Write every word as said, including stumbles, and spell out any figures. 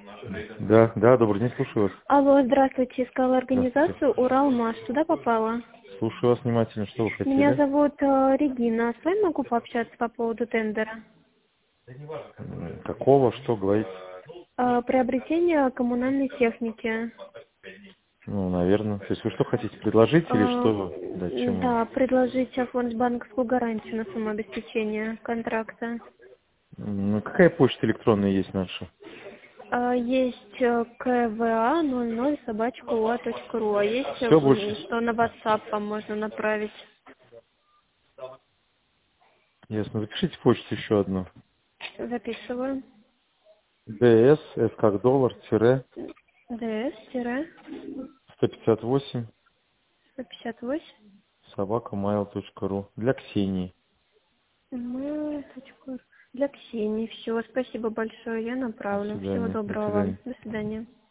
Да, да, добрый день, слушаю вас. Алло, здравствуйте. Искала Здравствуйте. организацию «Уралмаш». Туда попала? Слушаю вас внимательно, что вы Меня хотели? зовут э, Регина. С вами могу пообщаться по поводу тендера? М, Какого, что говорить? Э, приобретение коммунальной техники. Ну, наверное. То есть вы что хотите, предложить или Э, что? Да, чему? да, предложить оформить банковскую гарантию на самообеспечение контракта. М, Ну, какая почта электронная есть наша? Э, есть э, ква ноль ноль собачка уа точка ру, а есть, э, Все больше? м, что на WhatsApp вам можно направить. Ясно. Запишите почту еще одну. Записываю. ДС, С как доллар, тире, ДС, тире, сто пятьдесят восемь, сто пятьдесят восемь. собака mail точка ру. Для Ксении. Мы точку ру. Для Ксении. Все, спасибо большое, я До направлю. Всего свидания. До доброго вам. свидания. До свидания.